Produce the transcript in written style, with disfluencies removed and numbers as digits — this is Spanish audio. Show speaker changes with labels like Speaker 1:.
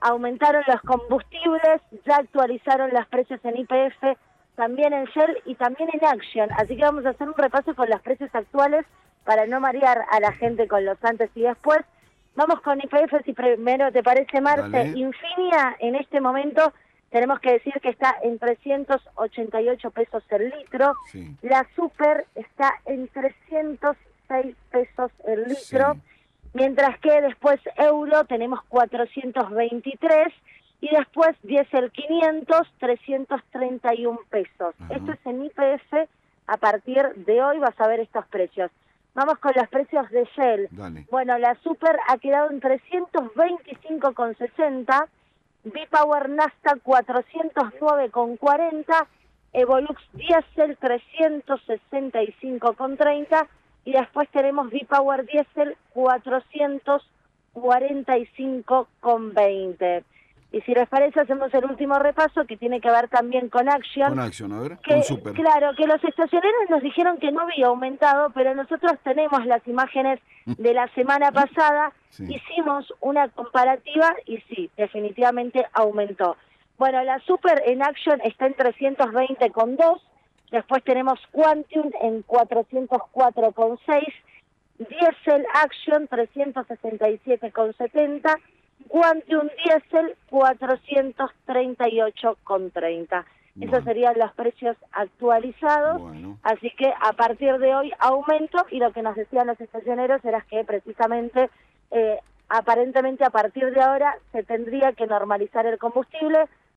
Speaker 1: aumentaron los combustibles, ya actualizaron los precios en YPF, también en Shell y también en Action. Así que vamos a hacer un repaso con los precios actuales para no marear a la gente con los antes y después. Vamos con YPF, si primero te parece, Marce.
Speaker 2: Dale.
Speaker 1: Infinia, en este momento, tenemos que decir que está en 388 pesos el litro.
Speaker 2: Sí.
Speaker 1: La Super está en 306 pesos el litro.
Speaker 2: Sí.
Speaker 1: Mientras que después euro tenemos 423 y después diésel 500, 331 pesos.
Speaker 2: Ajá.
Speaker 1: Esto es en YPF. A partir de hoy vas a ver estos precios. Vamos con los precios de Shell.
Speaker 2: Dale.
Speaker 1: Bueno, la Super ha quedado en 325,60, V-Power Nafta 409,40, Evolux Diesel 365,30 y después tenemos V-Power Diesel 445,20. Y si les parece, hacemos el último repaso que tiene que ver también con Action.
Speaker 2: Con Action, a ver,
Speaker 1: Que,
Speaker 2: con Super.
Speaker 1: claro, que los estacioneros nos dijeron que no había aumentado, pero nosotros tenemos las imágenes de la semana pasada,
Speaker 2: Sí.
Speaker 1: hicimos una comparativa y sí, definitivamente aumentó. Bueno, la Super en Action está en 320,2, después tenemos Quantum en 404,6, Diesel Action 367,70, Quantum Diesel 438,30.
Speaker 2: Bueno.
Speaker 1: Esos serían los precios actualizados.
Speaker 2: Bueno.
Speaker 1: Así que a partir de hoy aumento, y lo que nos decían los estacioneros era que precisamente, aparentemente a partir de ahora se tendría que normalizar el combustible.